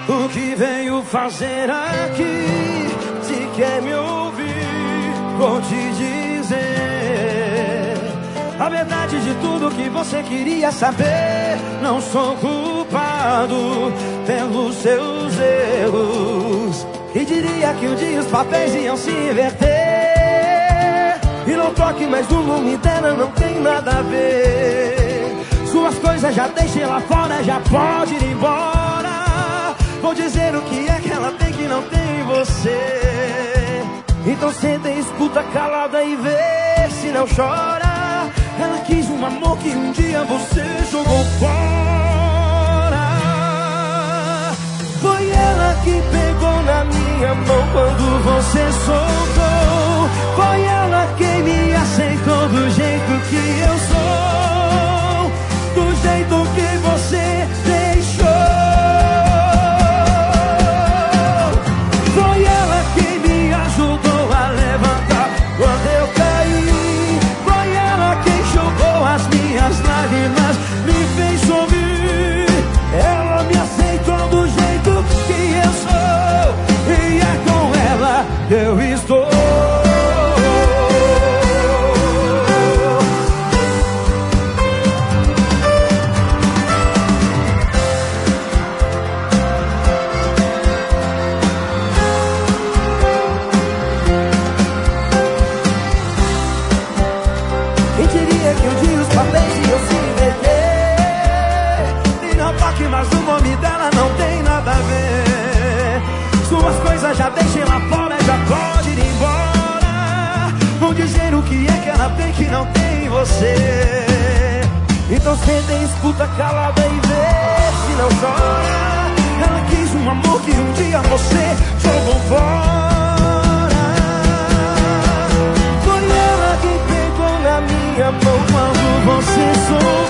O que veio fazer aqui? Se quer me ouvir, vou te dizer a verdade de tudo que você queria saber. Não sou culpado pelos seus erros. E diria que um dia os papéis iam se inverter. E não toque mais no nome dela, não tem nada a ver. Suas coisas já deixem lá fora, já pode ir embora. Vou dizer o que é que ela tem que não tem em você. Então senta e escuta calada e vê se não chora. Ela quis um amor que um dia você jogou fora. Foi ela que pegou na minha mão quando você soltou. Foi ela quem me aceitou do jeito que eu sou, do jeito que você deixou. Foi ela quem me ajudou a levantar quando eu caí. Foi ela quem jogou as minhas lágrimas, me fez sorrir. Ela me aceitou do jeito que eu sou, e é com ela que eu estou. Quem diria que um dia os papéis iam se inverter. E não toque mais o nome dela, não tem nada a ver. Suas coisas já deixem lá fora, já pode ir embora. Vou dizer o que é que ela tem que não tem em você. Então senta e escuta calada e vê se não chora. Ela quis um amor que um dia você jogou fora. Foi ela quem pegou na minha mão quando você soube.